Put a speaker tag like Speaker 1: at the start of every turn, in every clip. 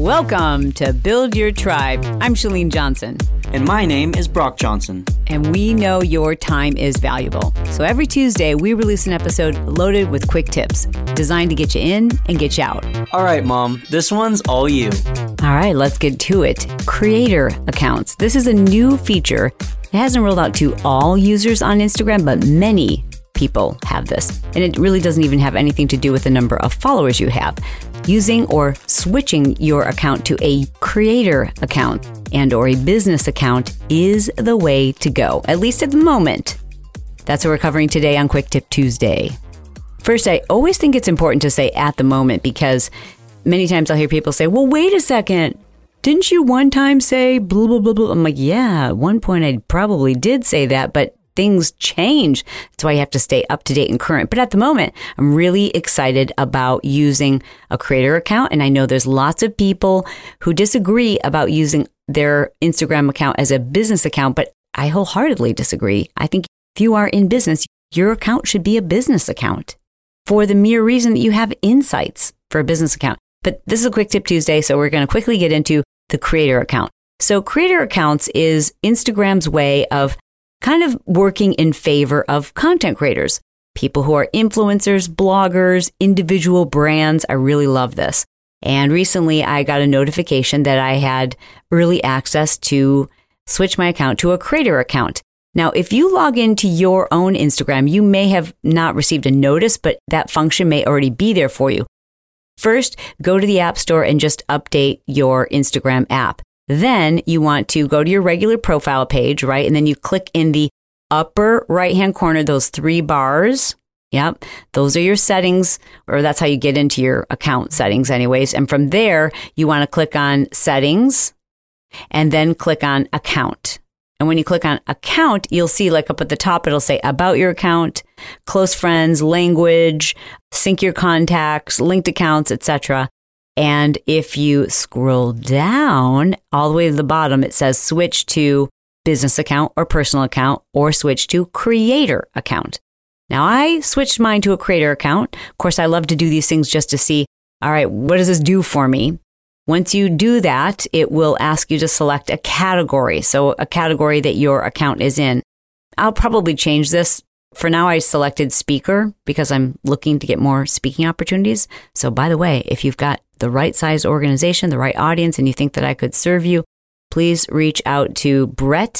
Speaker 1: Welcome to Build Your Tribe. I'm Chalene Johnson.
Speaker 2: And my name is Brock Johnson.
Speaker 1: And we know your time is valuable. So every Tuesday, we release an episode loaded with quick tips designed to get you in and get you out.
Speaker 2: All right, Mom, this one's all you.
Speaker 1: All right, let's get to it. Creator accounts. This is a new feature. It hasn't rolled out to all users on Instagram, but many people have this. And it really doesn't even have anything to do with the number of followers you have. Using or switching your account to a creator account and or a business account is the way to go, at least at the moment. That's what we're covering today on Quick Tip Tuesday. First, I always think it's important to say at the moment because many times I'll hear people say, well, wait a second. Didn't you one time say blah, blah, blah, blah? I'm like, yeah, at one point I probably did say that, but things change. That's why you have to stay up to date and current. But at the moment, I'm really excited about using a creator account. And I know there's lots of people who disagree about using their Instagram account as a business account, but I wholeheartedly disagree. I think if you are in business, your account should be a business account for the mere reason that you have insights for a business account. But this is a Quick Tip Tuesday, so we're going to quickly get into the creator account. So creator accounts is Instagram's way of kind of working in favor of content creators, people who are influencers, bloggers, individual brands. I really love this. And recently I got a notification that I had early access to switch my account to a creator account. Now, if you log into your own Instagram, you may have not received a notice, but that function may already be there for you. First, go to the App Store and just update your Instagram app. Then you want to go to your regular profile page, right? And then you click in the upper right-hand corner, those three bars. Yep. Those are your settings, or that's how you get into your account settings anyways. And from there, you want to click on settings and then click on account. And when you click on account, you'll see like up at the top, it'll say about your account, close friends, language, sync your contacts, linked accounts, etc. And if you scroll down all the way to the bottom, it says switch to business account or personal account or switch to creator account. Now, I switched mine to a creator account. Of course, I love to do these things just to see, all right, what does this do for me? Once you do that, it will ask you to select a category. So a category that your account is in. I'll probably change this. For now, I selected speaker because I'm looking to get more speaking opportunities. So by the way, if you've got the right size organization, the right audience, and you think that I could serve you, please reach out to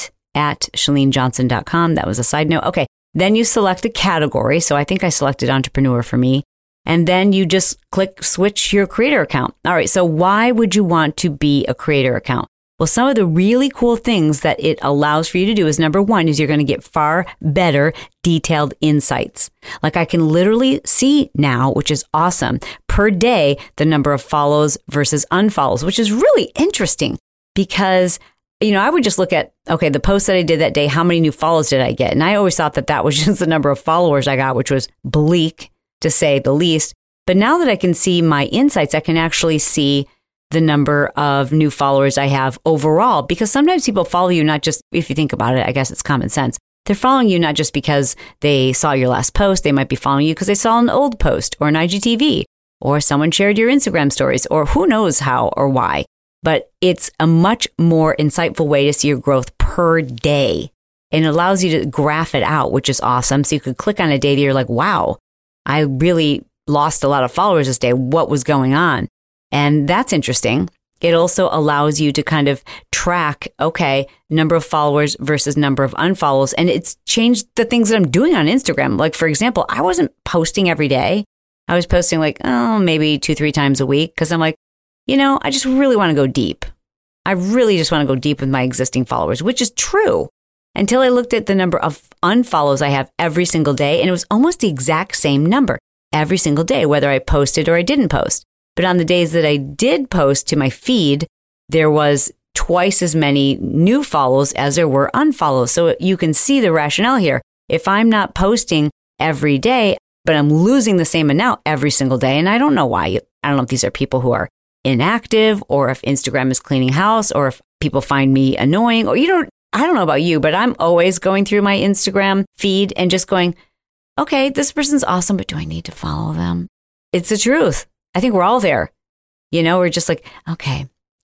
Speaker 1: brett@chalenejohnson.com. That was a side note. Okay. Then you select a category. So I think I selected entrepreneur for me. And then you just click switch your creator account. All right. So why would you want to be a creator account? Well, some of the really cool things that it allows for you to do is number one is you're going to get far better detailed insights. Like I can literally see now, which is awesome, per day, the number of follows versus unfollows, which is really interesting because, you know, I would just look at, okay, the post that I did that day, how many new follows did I get? And I always thought that that was just the number of followers I got, which was bleak to say the least. But now that I can see my insights, I can actually see the number of new followers I have overall, because sometimes people follow you not just, if you think about it, I guess it's common sense. They're following you not just because they saw your last post. They might be following you because they saw an old post or an IGTV or someone shared your Instagram stories or who knows how or why. But it's a much more insightful way to see your growth per day. And it allows you to graph it out, which is awesome. So you could click on a day that you're like, wow, I really lost a lot of followers this day. What was going on? And that's interesting. It also allows you to kind of track, okay, number of followers versus number of unfollows. And it's changed the things that I'm doing on Instagram. Like, for example, I wasn't posting every day. I was posting like, maybe 2-3 times a week because I'm like, you know, I just really want to go deep. I really just want to go deep with my existing followers, which is true. Until I looked at the number of unfollows I have every single day. And it was almost the exact same number every single day, whether I posted or I didn't post. But on the days that I did post to my feed, there was twice as many new follows as there were unfollows. So you can see the rationale here. If I'm not posting every day, but I'm losing the same amount every single day, and I don't know why. I don't know if these are people who are inactive or if Instagram is cleaning house or if people find me annoying or I don't know about you, but I'm always going through my Instagram feed and just going, okay, this person's awesome, but do I need to follow them? It's the truth. I think we're all there. You know, we're just like, okay,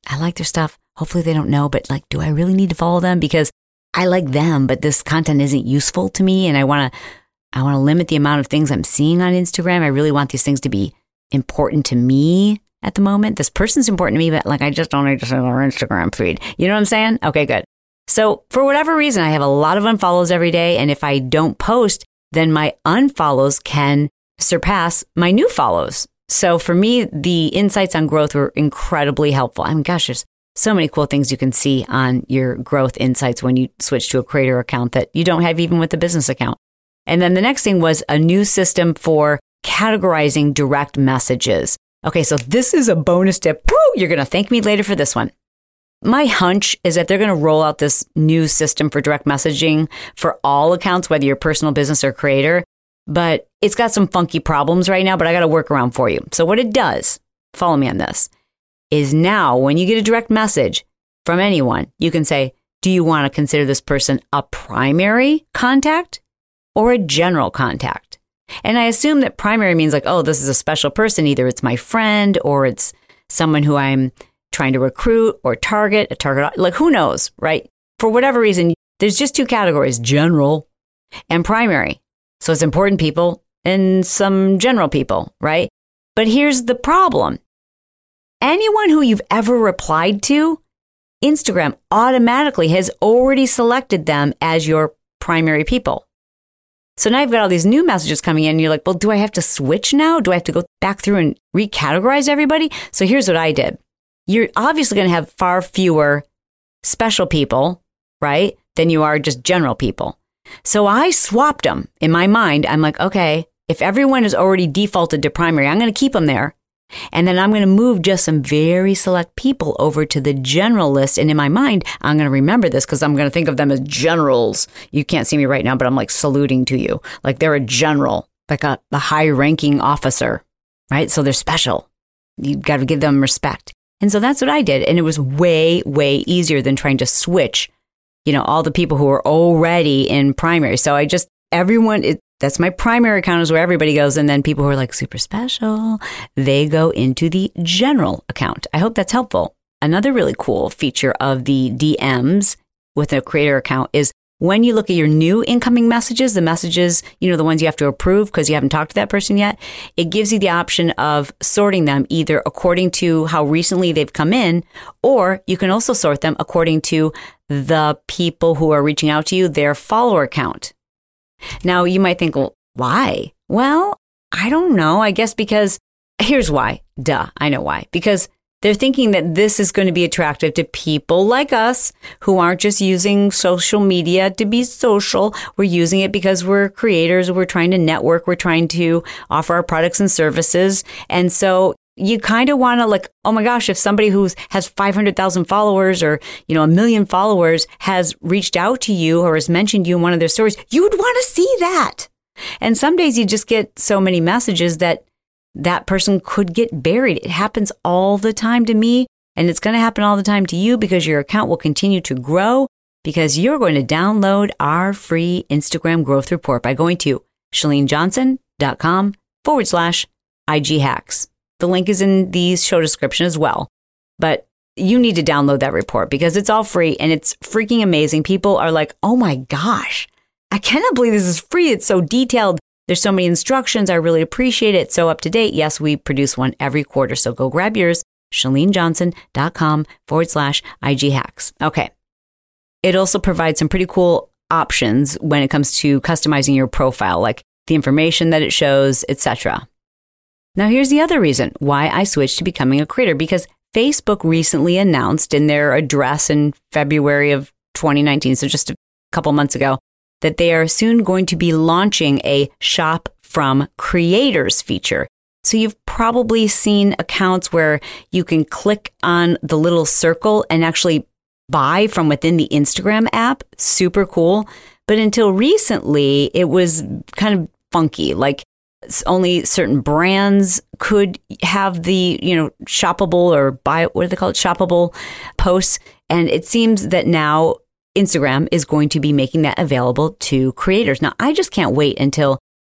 Speaker 1: I like their stuff. Hopefully they don't know, but like, do I really need to follow them? Because I like them, but this content isn't useful to me. And I want to limit the amount of things I'm seeing on Instagram. I really want these things to be important to me at the moment. This person's important to me, but like, I just don't need to see their Instagram feed. You know what I'm saying? Okay, good. So for whatever reason, I have a lot of unfollows every day. And if I don't post, then my unfollows can surpass my new follows. So for me, the insights on growth were incredibly helpful. I mean, gosh, there's so many cool things you can see on your growth insights when you switch to a creator account that you don't have even with the business account. And then the next thing was a new system for categorizing direct messages. Okay, so this is a bonus tip. Woo! You're going to thank me later for this one. My hunch is that they're going to roll out this new system for direct messaging for all accounts, whether you're personal, business, or creator. But it's got some funky problems right now, but I got a workaround for you. So what it does, follow me on this, is now when you get a direct message from anyone, you can say, do you want to consider this person a primary contact or a general contact? And I assume that primary means like, oh, this is a special person. Either it's my friend or it's someone who I'm trying to recruit or target, like who knows, right? For whatever reason, there's just two categories, general and primary. So it's important people and some general people, right? But here's the problem. Anyone who you've ever replied to, Instagram automatically has already selected them as your primary people. So now you've got all these new messages coming in and you're like, well, do I have to switch now? Do I have to go back through and recategorize everybody? So here's what I did. You're obviously going to have far fewer special people, right, than you are just general people. So I swapped them in my mind. I'm like, okay, if everyone is already defaulted to primary, I'm going to keep them there. And then I'm going to move just some very select people over to the general list. And in my mind, I'm going to remember this because I'm going to think of them as generals. You can't see me right now, but I'm like saluting to you. Like they're a general, like the high ranking officer, right? So they're special. You've got to give them respect. And so that's what I did. And it was way, way easier than trying to switch, all the people who are already in primary. So that's my primary account is where everybody goes. And then people who are like super special, they go into the general account. I hope that's helpful. Another really cool feature of the DMs with a creator account is when you look at your new incoming messages, the messages, the ones you have to approve because you haven't talked to that person yet, it gives you the option of sorting them either according to how recently they've come in, or you can also sort them according to the people who are reaching out to you, their follower count. Now, you might think, well, why? Well, I don't know. I guess because here's why. Duh, I know why. Because they're thinking that this is going to be attractive to people like us who aren't just using social media to be social. We're using it because we're creators. We're trying to network. We're trying to offer our products and services. And so you kind of want to like, oh my gosh, if somebody who has 500,000 followers or, 1 million followers has reached out to you or has mentioned you in one of their stories, you would want to see that. And some days you just get so many messages that person could get buried. It happens all the time to me, and it's going to happen all the time to you because your account will continue to grow because you're going to download our free Instagram growth report by going to ChaleneJohnson.com/IG hacks. The link is in the show description as well. But you need to download that report because it's all free and it's freaking amazing. People are like, oh my gosh, I cannot believe this is free. It's so detailed. There's so many instructions. I really appreciate it. It's so up to date. Yes, we produce one every quarter. So go grab yours, ChaleneJohnson.com/IG hacks. Okay. It also provides some pretty cool options when it comes to customizing your profile, like the information that it shows, etc. Now, here's the other reason why I switched to becoming a creator, because Facebook recently announced in their address in February of 2019, so just a couple months ago, that they are soon going to be launching a Shop from Creators feature. So you've probably seen accounts where you can click on the little circle and actually buy from within the Instagram app. Super cool. But until recently, it was kind of funky. Like only certain brands could have the, shoppable or shoppable posts. And it seems that now Instagram is going to be making that available to creators. Now, I just can't wait until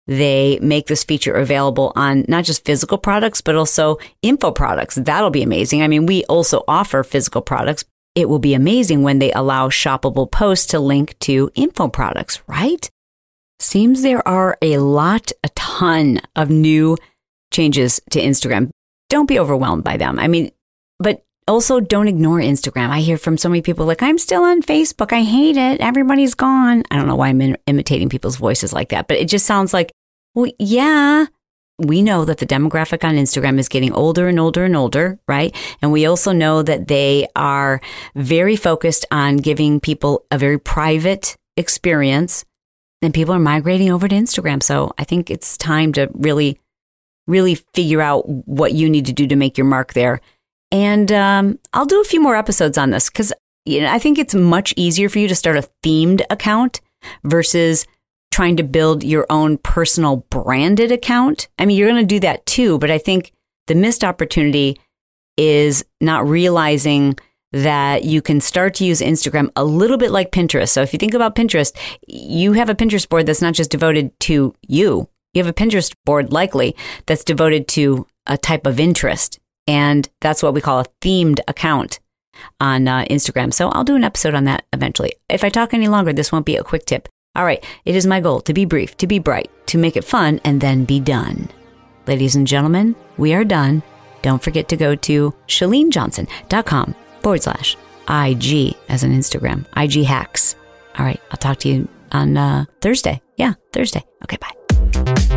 Speaker 1: they make this feature available on not just physical products, but also info products. That'll be amazing. I mean, we also offer physical products. It will be amazing when they allow shoppable posts to link to info products, right? Seems there are a ton of new changes to Instagram. Don't be overwhelmed by them. I mean, but also don't ignore Instagram. I hear from so many people like, I'm still on Facebook. I hate it. Everybody's gone. I don't know why I'm imitating people's voices like that, but it just sounds like, well, yeah, we know that the demographic on Instagram is getting older and older and older, right? And we also know that they are very focused on giving people a very private experience, and people are migrating over to Instagram. So I think it's time to really figure out what you need to do to make your mark there. And I'll do a few more episodes on this because I think it's much easier for you to start a themed account versus trying to build your own personal branded account. I mean, you're going to do that too, but I think the missed opportunity is not realizing that you can start to use Instagram a little bit like Pinterest. So if you think about Pinterest, you have a Pinterest board that's not just devoted to you. You have a Pinterest board likely that's devoted to a type of interest. And that's what we call a themed account on Instagram. So I'll do an episode on that eventually. If I talk any longer, this won't be a quick tip. All right. It is my goal to be brief, to be bright, to make it fun, and then be done. Ladies and gentlemen, we are done. Don't forget to go to ChaleneJohnson.com/IG as an Instagram, IG hacks. All right. I'll talk to you on Thursday. Yeah, Thursday. Okay, bye.